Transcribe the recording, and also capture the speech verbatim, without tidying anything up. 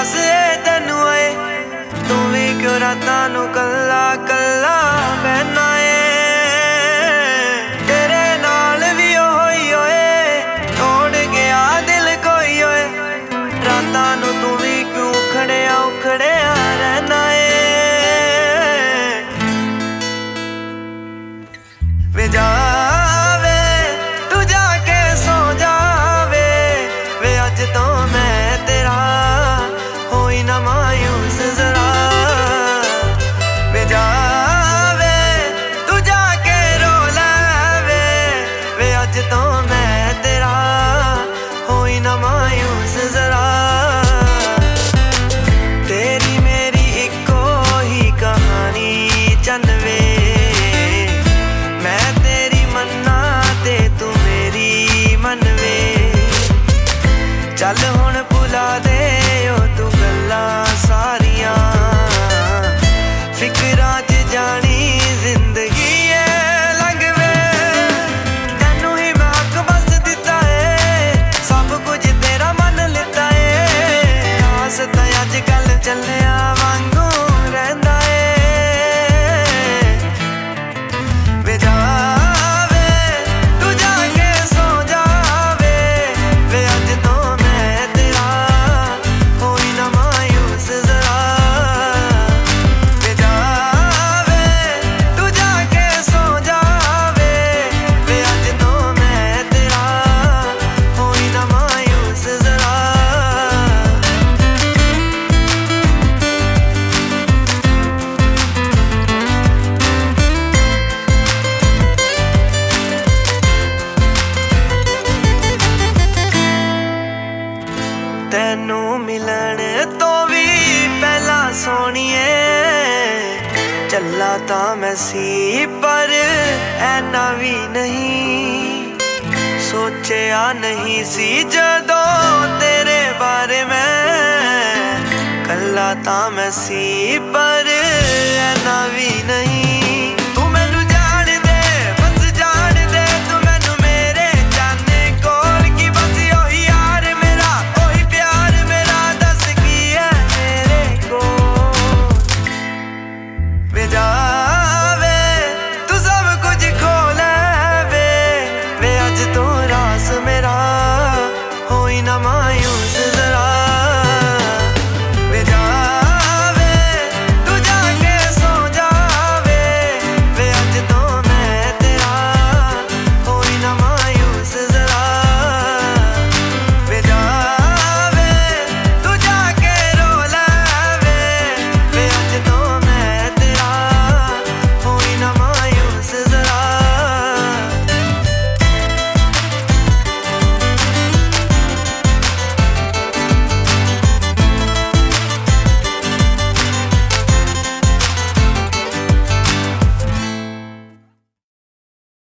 दस ए तेनू आए तू भी क्यों रातां नू कल्ला कल्ला बहना ए तेरे नाल भी ओही होए तोड़ गया दिल कोई होए रातां नू तू भी क्यों उखड़िया उखड़िया रहना ए वे जा चल हुण भुला दे ओ तू गल्लां सारियां फिकरां च जानी जिंदगी है लंघ वे तैनू ही मैं हक बस दिता है सब कुछ तेरा मन लिता है आस तां अज कल चलिया वांगू रहिंदा है वे जा तैनू मिलन तो भी पहला सोनिए चला तां मैं सी पर ऐना भी नहीं सोचिया नहीं सी जदों तेरे बारे में कल्ला तां मैं सी पर ऐना भी नहीं